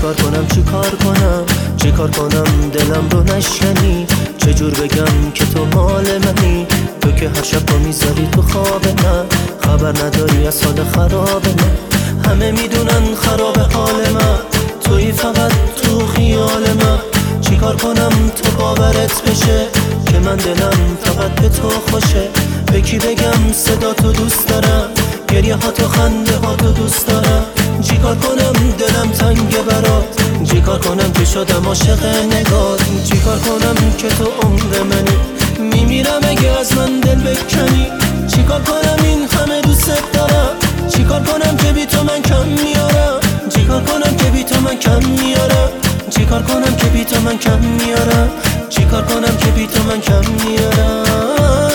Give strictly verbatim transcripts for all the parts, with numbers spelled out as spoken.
چیکار کنم چیکار کنم چیکار کنم دلم رو نشکنی، چجور بگم که تو مال منی، تو که هر شب با میذاری تو خواب من، خبر نداری از حال خراب من. همه میدونن خراب حال من، توی فقط تو خیال من. چیکار کنم تو باورت بشه که من دلم فقط به تو خوشه، به کی بگم صدا تو دوست دارم، گریه ها تو خنده ها تو دوست دارم. چیکار کنم دلم تنگ برات، چیکار کنم که شدم عاشق نگات، چیکار کنم که تو عمر منی، میمیرم اگه از من دل بکنی. چیکار کنم این همه دوست دارم، چیکار کنم که بی تو من کم میارم، چیکار کنم که بی تو من کم میارم، چیکار کنم که بی تو من کم میارم، چیکار کنم که بی تو من کم میارم.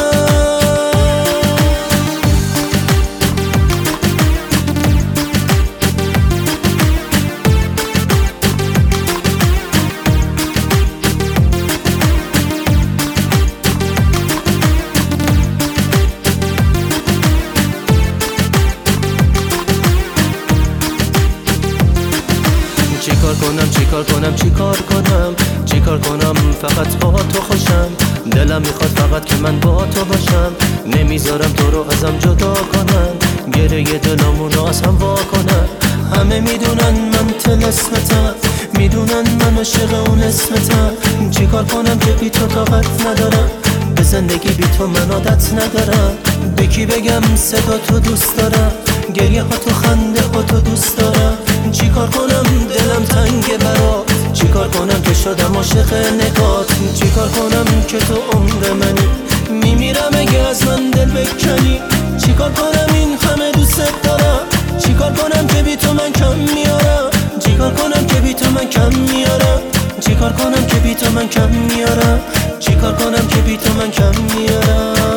چیکار کنم چیکار کنم چیکار کنم چیکار کنم فقط با تو خوشم، دلم میخواد فقط که من با تو باشم، نمیذارم تو رو ازم جدا کنم، گریه دلمونو از هم وا کنم. همه میدونن من طلسمتم، میدونن من عاشق اون اسمتم، چیکار کنم که بی تو طاقت ندارم، به زندگی بی تو من عادت ندارم، به کی بگم صدا تو دوست دارم، گریه ها تو خنده ها تو دوست دارم. چیکار کنم دلم تنگ برات، چیکار کنم که شدم عاشق نگات، چیکار کنم که تو عمر منی، میمیرم اگه از من دل بکنی. چیکار کنم این همه دوست دارم، چیکار کنم که بی تو من کم میارم، چیکار کنم که بی تو من کم میارم، چیکار کنم که بی تو من کم میارم، چیکار کنم که بی تو من کم میارم.